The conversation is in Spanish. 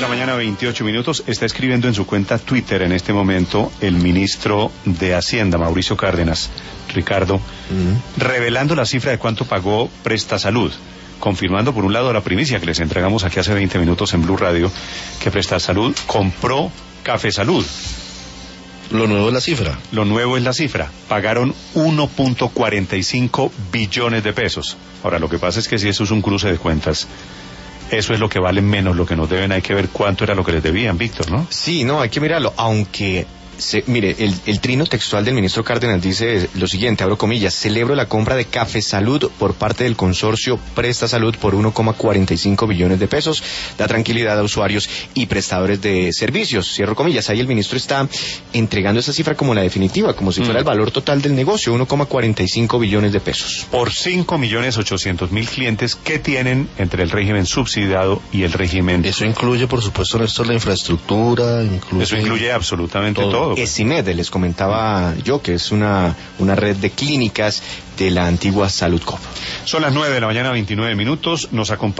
la mañana, 28 minutos. Está escribiendo en su cuenta Twitter en este momento el ministro de Hacienda, Mauricio Cárdenas, Ricardo, revelando la cifra de cuánto pagó Prestasalud, confirmando por un lado la primicia que les entregamos aquí hace 20 minutos en Blue Radio, que Prestasalud compró Café Salud. Lo nuevo es la cifra. Lo nuevo es la cifra. Pagaron 1.45 billones de pesos. Ahora, lo que pasa es que si eso es un cruce de cuentas, eso es lo que vale menos lo que nos deben. Hay que ver cuánto era lo que les debían, Víctor, ¿no? Sí, no, hay que mirarlo, aunque... mire, el trino textual del ministro Cárdenas dice lo siguiente, abro comillas: celebro la compra de Café Salud por parte del consorcio Prestasalud por 1,45 billones de pesos, da tranquilidad a usuarios y prestadores de servicios, cierro comillas. Ahí el ministro está entregando esa cifra como la definitiva, como si fuera el valor total del negocio, 1,45 billones de pesos. Por 5.800.000 clientes que tienen entre el régimen subsidiado y el régimen... Eso incluye, por supuesto, Néstor, la infraestructura, Eso incluye absolutamente todo. ESIMED, les comentaba yo, que es una red de clínicas de la antigua Saludcop. Son las 9 de la mañana, 29 minutos. Nos acompaña